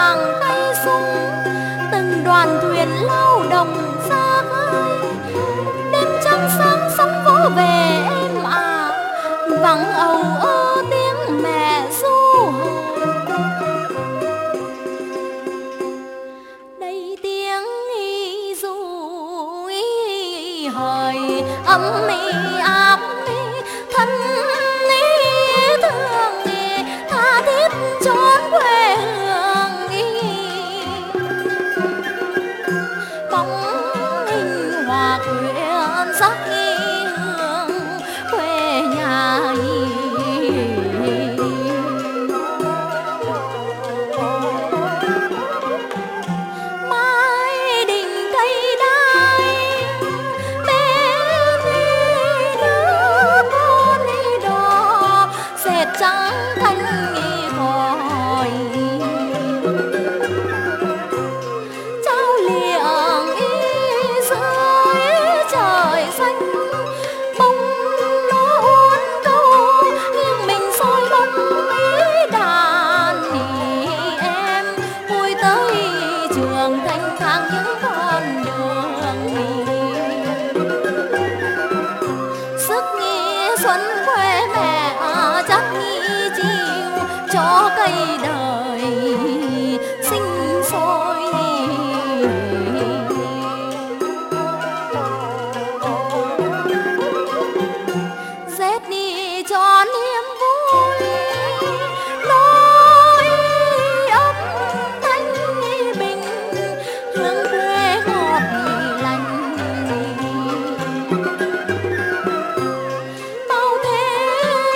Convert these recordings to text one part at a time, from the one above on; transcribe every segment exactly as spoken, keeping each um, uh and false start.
vàng tay súng, từng đoàn thuyền lao động ra khơi. Đêm trăng sáng sóng vỗ về êm ả, vắng âu ơ tiếng mẹ ru hời. Đây tiếng y ru y hời ấm mi áp mi thân y thương y tha thiết chốn quê hương y. Bóng hình hòa quyện sắc y hương quê nhà y. Mái đình cây đai bên y nước con y đò dệt trắng thanh y khỏi. Trao liệng y dưới trời xanh, bông nó uốn câu nghiêng mình soi bóng ý đàn ý em vui tới trường thanh thang những con đường ý. Sức nghi xuân quê mẹ chắc nghi chiều cho cây đời sinh sôi. Rét đi cho niềm vui, nỗi ấm thanh bình, hương quê ngọt lành. Bao thế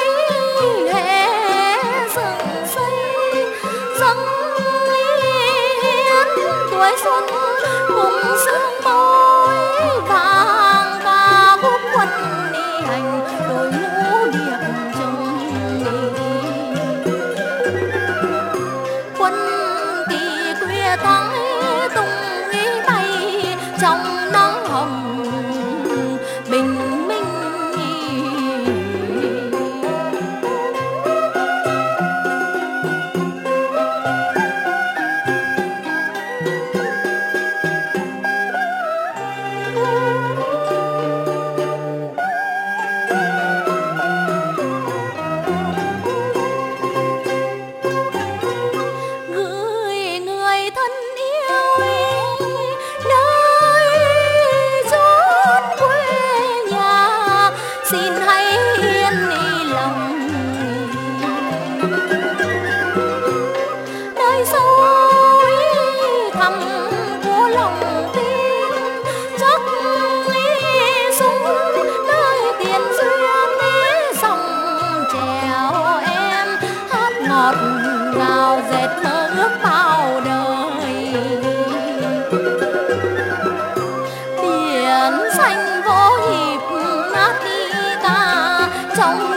hệ rừng xây dâng hiến tuổi xuân cùng sương môi vàng và khúc quân đi hành đội ngũ điệp trùng đi. Quân kỳ khuya thắng tung ý bay trong nắng hồng bình minh. Gửi người thân yêu nơi chốn quê nhà, xin hãy yên đi lòng. Nơi sâu thẳm của lòng tin chắc ý súng, nơi tiền duyên ý dòng trèo em hát ngọt ngào dệt mơ ước bao đời. Biển xanh vỗ nhịp hát đi ca trong